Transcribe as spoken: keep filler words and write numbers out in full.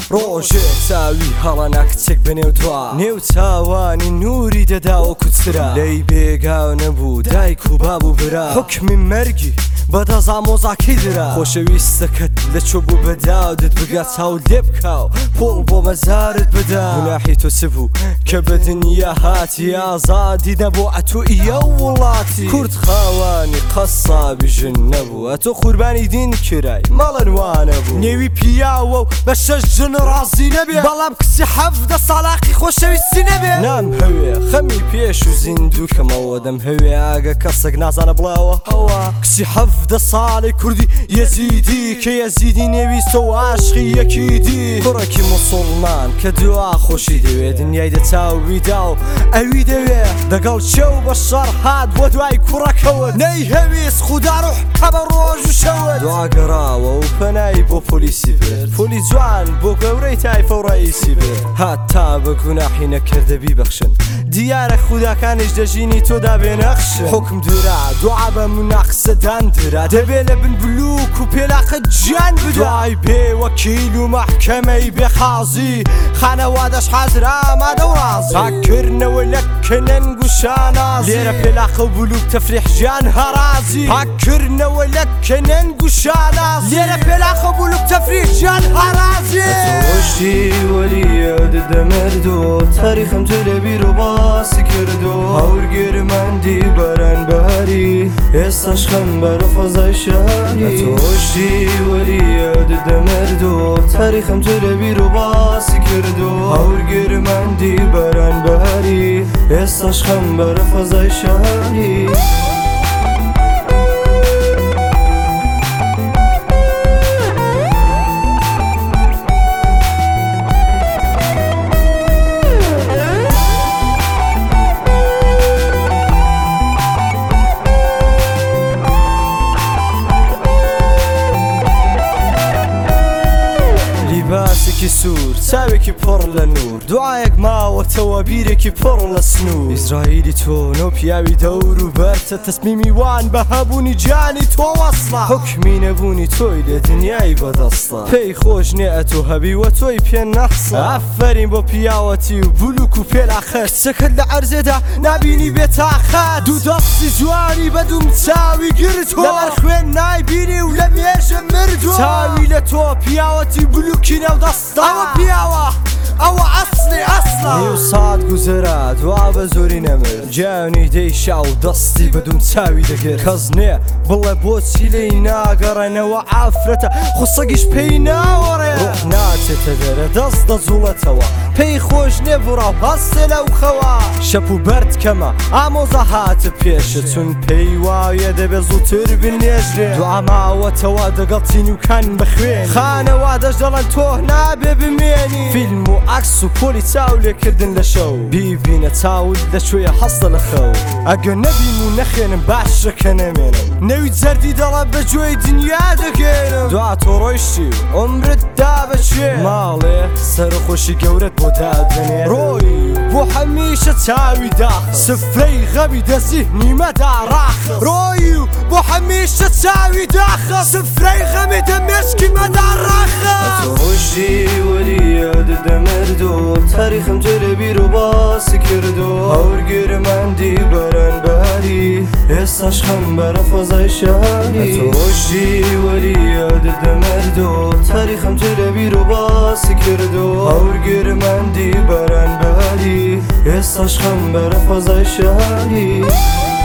ڕۆژێ چاوی هەڵە ناکچێک بنێو توا نێو چاوانی نوری دەدا و کوچرا لەی بێگاو نەبوو دایک و باب و برا حکمی مەرگی بەدەزا مۆزاکەی درا خۆشەویستەکەت لە چۆ بوو بەداودت بگا چاو لێ بکاو پۆڵ بۆ مەزارت بدا گوناحی تۆ چ بوو کە بە دنیا هاتی ئازادی نەبوو ئەتۆ ئیە وڵاتی کورد خاوانی قەسابی ژن نەبوو ئەتۆ قوربانی دین کرای مەڵەن وانە بوو نێوی پیاوە و بە شەش ژن ڕازی نەبێ بەڵام کچی حەفدە ساڵاقی خۆشەویستی نەبێ نام هەوێ خەمی پێش و زیندووکەمەوە دەم هەوێ ئاگە کەسێک نازانە بڵاوە هەوا کچی حەفدە ساڵی کوردی یەزیدی کە یەزیدی نێویستە و عاشقی یەکیدی کوڕێکی موسڵمان کە دوا خۆشی دەوێ دنیای دەچاویدا و ئەوی دەوێ دەگەڵ چێ و بە شەڕ هات بۆ دوای کوڕەکەوت نەی هەویست خودا ڕوح هەبە ڕۆژ و شەوت دواگەڕاوە و پەنایی بۆ پۆلیسی برد پۆلی جوان بۆ گەورەی تایفە و ڕئیسی برد هات تا بە گوناحی نەکردە بیبەخشن دیارە خوداکانیش دەژینی تۆدا بێنەخشن حکم درا دوعا بە مناقسە داندرا دەبێ لە بن بلوک و پێلاقە گیان بدا دوای بێ وەکیل و مەحکەمەی بێخازی خانەوادەش حەزر ئامادە و ڕازی پاکردنەوە لە کەنەنگ و شانازی لێرە پێلاقە و بلوک تەفریح گیان هەرازی پاکردنەوە لە کەنەنگ و شانازی لێرە پێلاقە و بلوک تەفریح گیان هەرازی وەشتی وەلیە دەمەردۆ تاریخم تو لە بیر و باسی کردو هەورگێرمەندی بەرانبەری ئێستاش خەم بەرە فەزای شاری وەشتی وەلیە دەمەردۆ تاریخم تو لە بیر و باسی کردو هەورگێرمەندی بەرانبەری ئێستاش خەم بەرە فەزای شاری باسێکی سوور چاوێکی پڕ لە نور دوعایەک ماوەتەوە بیرێکی پڕ لە سنوور ئیزرائیلی تۆ نۆ پیاوی دەور و بەرتە تەسمیمی وان بە هەبوونی جانی تۆ وەسڵە حکمی نەبوونی تۆی لە دنیای بەدەستە پێی خۆش نێ ئەتۆ هەبیوە تۆی پێ نەخسە ئافەرین بۆ پیاوەتی و بلوک و پێلاخەت کچەکەت لە عەرزێدا نابینی بێتاقەت دوو دەستی جوانی بە دووم چاوی گرتووە لەبەر خوێن نایبینی و لە مێژە مردووە چاوی لە تۆ پیاوەتی بلوکی نەو دەستە ئەوە پیاوە ئەوە ئەسلی ئەسڵە نیو سات گوزەرا دوا بە زۆری نەمرد گیانی دەی شاو دەستی بە دووم چاوی دەگرت کەس نێ بڵێ بۆچی لێی ناگەڕێنەوە ئافرەتە خوسەگیش پێی ناوەڕێ ڕوح ناچێتە دەرە دەست دەجوڵێتەوە پێی خۆش نێ بڕاو هەستێ لەو خەوە شەپ و بەرد کەمە ئامۆزە هاتە پێشە چون پێی وایە دەبێ زووتر بنێژرێ دوعا ماوەتەوە دەگەڵ تینوکان بخوێن خانەوادەش دەڵێن تۆ نابێ بمێنی فیلم و عکس و پۆلی چاو لێکردن لە شەو بیبینە چاوت لەکوێیە هەستە لە خەو ئەگە نەبیم و نەخێنم باشە کە نەمێنم نەوی جەردی دەڵە بەگوێی دنیا دەگەێنم دوا تۆ ڕۆیشتی عمرت دا بەچێ ماڵێ سەرخۆشی گەورەت بۆ دادنێ ڕۆی بۆ هەمیشە چاوی داخ سفرەی غەبی دەزی نیمەدا ڕاخ ڕۆی و بۆ هەمیشە چاوی داخە سفرەی غەمی دەمێشکی مەدا ڕاخە وەشتی وەلیە دەمەردۆ تاریخم تو لە بیر و باسی کردو هەورگێرمەندی بەرانبەری ئێستاش خەم بەرە فەزای شاری وەشتی وەلیە دەمەردۆ تاریخم تو لە بیر و باسی کردو هەورگێرمەندی بەرانبەری ئێستاش خەم بەرە فەزای شاری